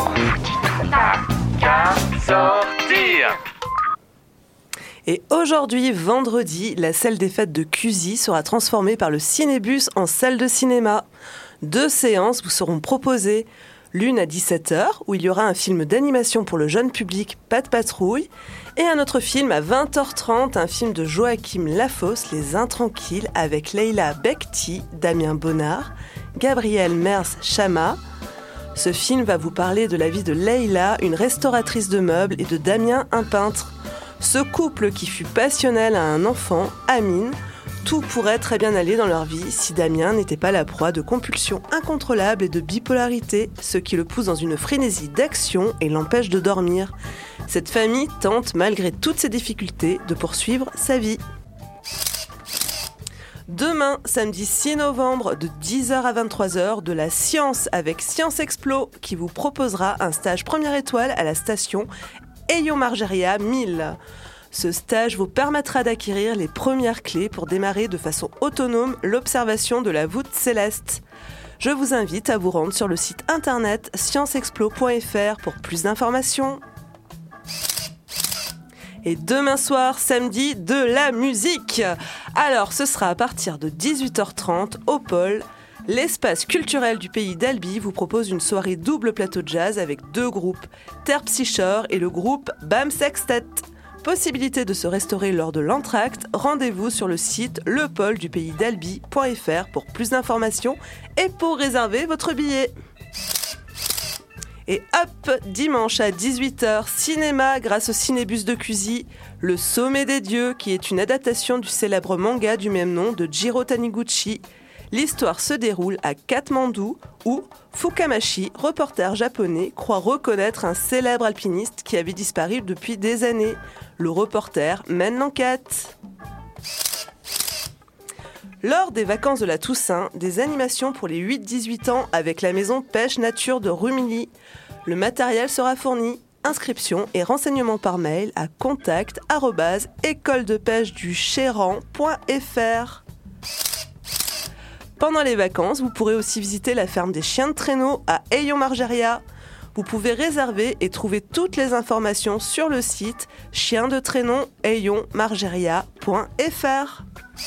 Sortir. Et aujourd'hui, vendredi, la salle des fêtes de Cusy sera transformée par le Cinébus en salle de cinéma. Deux séances vous seront proposées. L'une à dix-sept heures, où il y aura un film d'animation pour le jeune public, Pas de patrouille, et un autre film à vingt heures trente, un film de Joachim Lafosse, Les Intranquilles, avec Leila Bekti, Damien Bonnard, Gabriel Mers-Chama. Ce film va vous parler de la vie de Leïla, une restauratrice de meubles, et de Damien, un peintre. Ce couple qui fut passionnel à un enfant, Amine, tout pourrait très bien aller dans leur vie si Damien n'était pas la proie de compulsions incontrôlables et de bipolarité, ce qui le pousse dans une frénésie d'action et l'empêche de dormir. Cette famille tente, malgré toutes ces difficultés, de poursuivre sa vie. Demain, samedi six novembre, de dix heures à vingt-trois heures, de la science avec Science Explo, qui vous proposera un stage première étoile à la station Ayon Margeria mille. Ce stage vous permettra d'acquérir les premières clés pour démarrer de façon autonome l'observation de la voûte céleste. Je vous invite à vous rendre sur le site internet science explo point f r pour plus d'informations. Et demain soir, samedi, de la musique. Alors, ce sera à partir de dix-huit heures trente au Pôle. L'espace culturel du pays d'Albi vous propose une soirée double plateau jazz avec deux groupes, Terre Psychore et le groupe Bam Sextet. Possibilité de se restaurer lors de l'entracte, rendez-vous sur le site le pôle du pays d'Albi point f r pour plus d'informations et pour réserver votre billet. Et hop, dimanche à dix-huit heures, cinéma grâce au cinébus de Cusi, Le Sommet des Dieux, qui est une adaptation du célèbre manga du même nom de Jiro Taniguchi. L'histoire se déroule à Katmandou, où Fukamashi, reporter japonais, croit reconnaître un célèbre alpiniste qui avait disparu depuis des années. Le reporter mène l'enquête. Lors des vacances de la Toussaint, des animations pour les huit dix-huit ans avec la maison Pêche Nature de Rumilly. Le matériel sera fourni. Inscription et renseignements par mail à contact arobase école de pêche du chéran point f r. Pendant les vacances, vous pourrez aussi visiter la ferme des chiens de traîneau à Ayon Margeria. Vous pouvez réserver et trouver toutes les informations sur le site chien de traîneau ayon margeria point f r.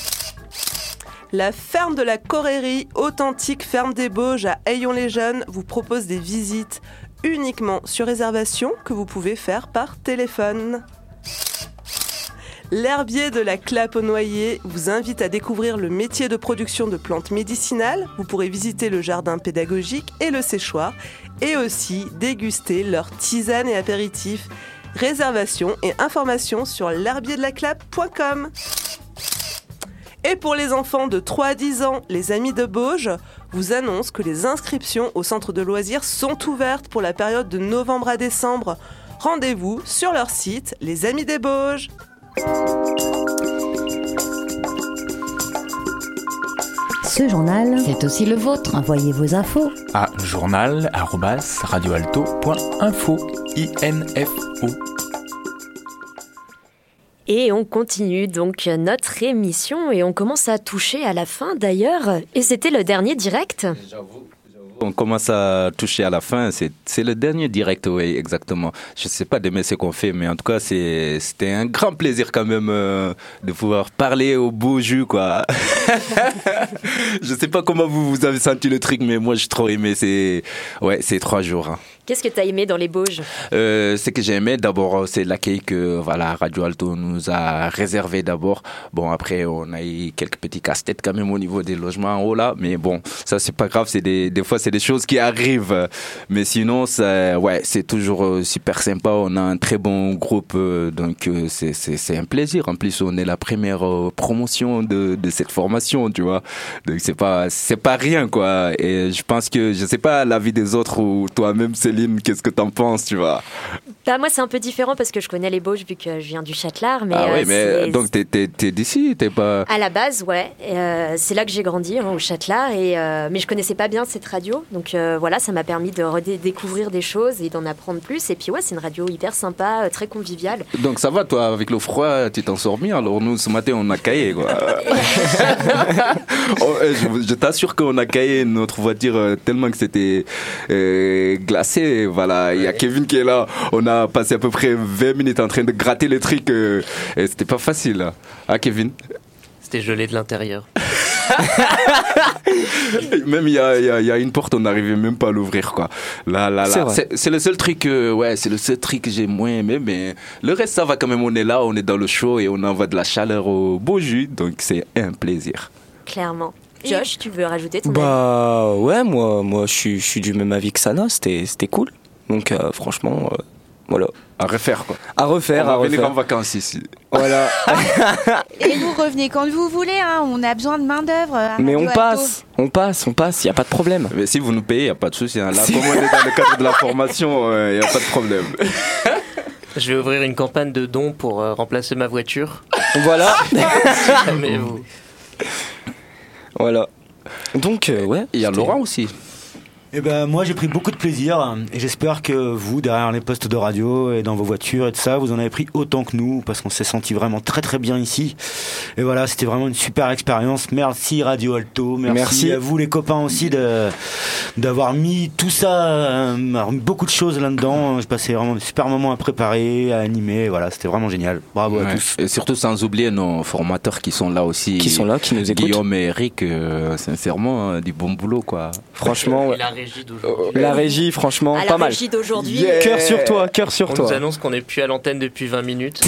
La ferme de la Correrie, authentique ferme des Bauges à Ayon-les-Jeunes, vous propose des visites uniquement sur réservation que vous pouvez faire par téléphone. L'herbier de la Clappe aux Noyers vous invite à découvrir le métier de production de plantes médicinales. Vous pourrez visiter le jardin pédagogique et le séchoir et aussi déguster leurs tisanes et apéritifs. Réservation et informations sur l'herbier de la clappe point com. Et pour les enfants de trois à dix ans, les Amis de Bauges vous annoncent que les inscriptions au centre de loisirs sont ouvertes pour la période de novembre à décembre. Rendez-vous sur leur site Les Amis des Bauges. Ce journal, c'est aussi le vôtre. Envoyez vos infos à journal arobase radioalto point info. I N F O. Et on continue donc notre émission et on commence à toucher à la fin d'ailleurs. Et c'était le dernier direct. J'avoue. On commence à toucher à la fin, c'est, c'est le dernier direct, oui, exactement. Je ne sais pas demain ce qu'on fait, mais en tout cas, c'est, c'était un grand plaisir quand même euh, de pouvoir parler au beau jus, quoi. Je ne sais pas comment vous, vous avez senti le truc, mais moi, j'ai trop aimé ces, ouais, ces trois jours. Hein. Qu'est-ce que tu as aimé dans les Bauges ? euh, Ce que j'ai aimé, d'abord, c'est l'accueil que voilà, Radio Alto nous a réservé d'abord. Bon, après, on a eu quelques petits casse-têtes quand même au niveau des logements en haut là, mais bon, ça, c'est pas grave, c'est des, des fois, c'est des choses qui arrivent. Mais sinon, c'est, ouais, c'est toujours super sympa. On a un très bon groupe, donc c'est, c'est, c'est un plaisir. En plus, on est la première promotion de, de cette formation, tu vois. Donc, c'est pas, c'est pas rien, quoi. Et je pense que, je sais pas l'avis des autres ou toi-même, Céline, qu'est-ce que t'en penses, tu vois? Bah, moi, c'est un peu différent parce que je connais les Bauges vu que je viens du Châtelard. Mais, ah euh, oui, mais c'est... donc t'es, t'es, t'es d'ici, t'es pas... À la base, ouais. Euh, c'est là que j'ai grandi, hein, au Châtelard. Et, euh, mais je connaissais pas bien cette radio. Donc euh, voilà, ça m'a permis de redécouvrir des choses et d'en apprendre plus. Et puis ouais, c'est une radio hyper sympa, euh, très conviviale. Donc ça va, toi, avec le froid, tu t'en sors bien. Alors nous, ce matin, on a caillé, quoi. oh, je, je t'assure qu'on a caillé notre voiture euh, tellement que c'était euh, glacé. Voilà, il y a Kevin qui est là. On a passé à peu près vingt minutes en train de gratter les trucs. Euh, et c'était pas facile. Hein, ah, Kevin? C'était gelé de l'intérieur. Même il y a, y, a, y a une porte, on n'arrivait même pas à l'ouvrir, quoi. Là, là, là. C'est, c'est, c'est le seul truc, euh, ouais, c'est le seul truc que j'ai moins aimé, mais le reste ça va quand même. On est là, on est dans le show et on envoie de la chaleur au beau jus, donc c'est un plaisir. Clairement. Josh, tu veux rajouter ton Bah ouais, moi, moi je suis, je suis du même avis que Sana, c'était, c'était cool. Donc euh, franchement, euh, voilà. À refaire quoi. À refaire, on à va venir refaire. en vacances ici. Voilà. Et vous revenez quand vous voulez, hein. On a besoin de main d'œuvre. à Mais Radio on Alto. passe, on passe, on passe, il y a pas de problème. Mais si vous nous payez, il n'y a pas de souci. Hein. Là, comme on est dans le cadre de la formation, il euh, n'y a pas de problème. Je vais ouvrir une campagne de dons pour euh, remplacer ma voiture. Voilà. Mais vous... Voilà. Donc, euh, ouais. Il y a Laurent aussi. Eh ben moi j'ai pris beaucoup de plaisir et j'espère que vous derrière les postes de radio et dans vos voitures et tout ça vous en avez pris autant que nous parce qu'on s'est senti vraiment très très bien ici et voilà c'était vraiment une super expérience. Merci Radio Alto, merci, merci. à vous les copains aussi de d'avoir mis tout ça, euh, beaucoup de choses là-dedans. Je passais vraiment des super moments à préparer, à animer, voilà c'était vraiment génial. Bravo Ouais. à tous. Et surtout sans oublier nos formateurs qui sont là aussi. Qui sont là, qui nous écoutent. Guillaume et Eric, euh, sincèrement euh, du bon boulot quoi. Franchement, ouais. Et la régie d'aujourd'hui. La régie, franchement, À la pas mal. régie d'aujourd'hui. Yeah. Cœur sur toi, cœur sur On toi. nous annonce qu'on n'est plus à l'antenne depuis vingt minutes.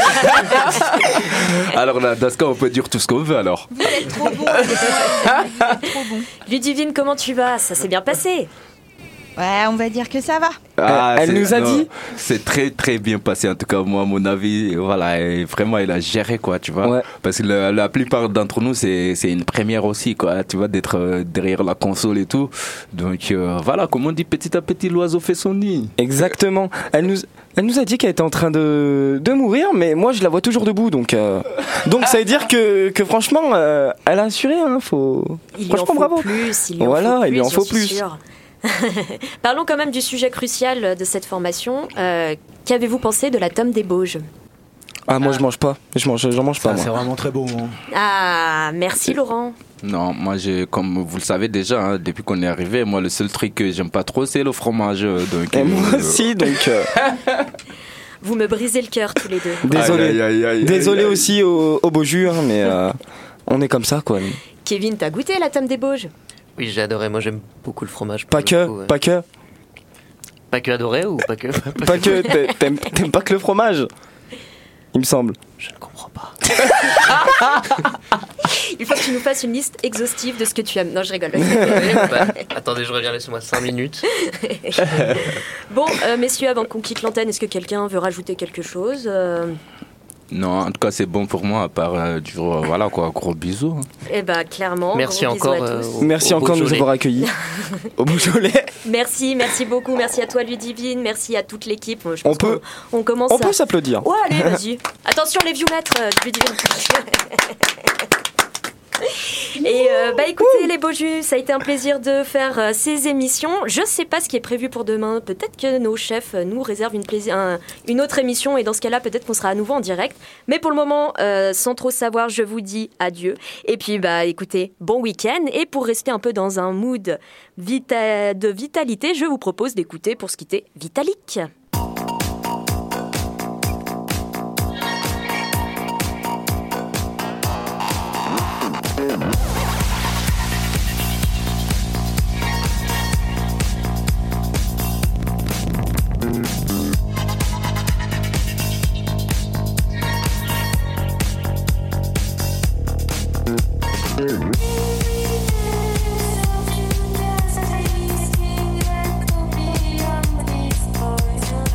Alors là, dans ce cas, on peut dire tout ce qu'on veut alors. Vous êtes trop bon. Trop bon. Ludivine, comment tu vas? Ça s'est bien passé? Ouais, on va dire que ça va. Ah, elle c'est- nous a non, dit. C'est très très bien passé en tout cas moi à mon avis voilà et vraiment il a géré quoi tu vois Ouais. parce que la, la plupart d'entre nous c'est c'est une première aussi quoi tu vois d'être euh, derrière la console et tout donc euh, voilà comme on dit petit à petit l'oiseau fait son nid. Exactement. Elle nous, elle nous a dit qu'elle était en train de, de mourir, mais moi je la vois toujours debout, donc euh, donc ça veut dire que, que franchement, euh, elle a assuré, hein, faut. Il lui en franchement faut bravo. plus, il lui en Voilà, faut plus, il lui en j'en faut suis plus. sûre. Parlons quand même du sujet crucial de cette formation. Euh, Qu'avez-vous pensé de la tome des Bauges? Ah moi je mange pas, je mange, j'en mange pas. Ça, moi. c'est vraiment très beau. Hein. Ah, merci Laurent. Non, moi, j'ai, comme vous le savez déjà, hein, depuis qu'on est arrivé, moi, le seul truc que j'aime pas trop, c'est le fromage. euh, Donc, Et euh, moi aussi, donc. euh, Vous me brisez le cœur tous les deux. Désolé, Aïe, aïe, aïe, aïe, désolé aïe, aïe. aussi au, au beau jus, hein, mais euh, on est comme ça quoi. Kevin, t'as goûté la tome des Bauges? Oui, j'ai adoré. Moi, j'aime beaucoup le fromage. pour Pas le que, coup, ouais. pas que, Pas que adoré ou pas que pas que. t'a- T'aimes, t'aimes pas que le fromage, il me semble. Je ne comprends pas. Il faut que tu nous fasses une liste exhaustive de ce que tu aimes. Non, je rigole. Bah, attendez, je reviens, laissez-moi cinq minutes. Bon, euh, messieurs, avant qu'on quitte l'antenne, est-ce que quelqu'un veut rajouter quelque chose? Euh, Non, en tout cas, c'est bon pour moi, à part euh, du euh, voilà quoi, gros bisous. hein. Eh ben, clairement. Merci gros bisous encore. à euh, tous. au- Merci au encore de nous Beaujolais. avoir accueillis au Beaujolais. Merci, merci beaucoup. Merci à toi, Ludivine. Merci à toute l'équipe. Je On pense peut- qu'on- on commence On à... peut s'applaudir. Ouais, allez, vas-y. Attention, les viewmètres, euh, Ludivine. Et euh, bah écoutez les beaux jus, ça a été un plaisir de faire euh, ces émissions. Je sais pas ce qui est prévu pour demain. Peut-être que nos chefs euh, nous réservent une, plaisir, un- une autre émission et dans ce cas-là, peut-être qu'on sera à nouveau en direct. Mais pour le moment, euh, sans trop savoir, je vous dis adieu. Et puis bah écoutez, bon week-end. Et pour rester un peu dans un mood vita- de vitalité, je vous propose d'écouter pour se quitter Vitalik. Poison.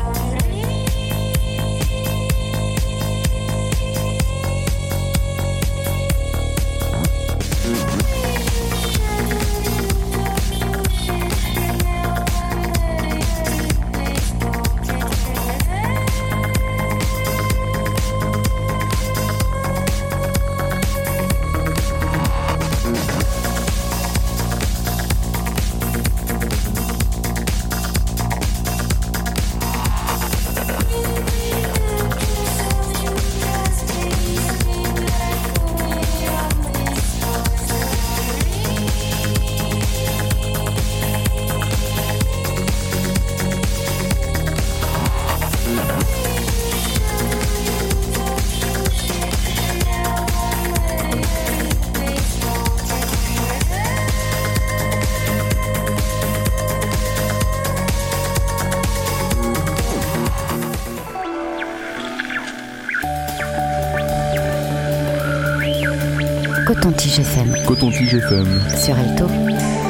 Coton-Tige F M. Coton-Tige F M. Sur Alto.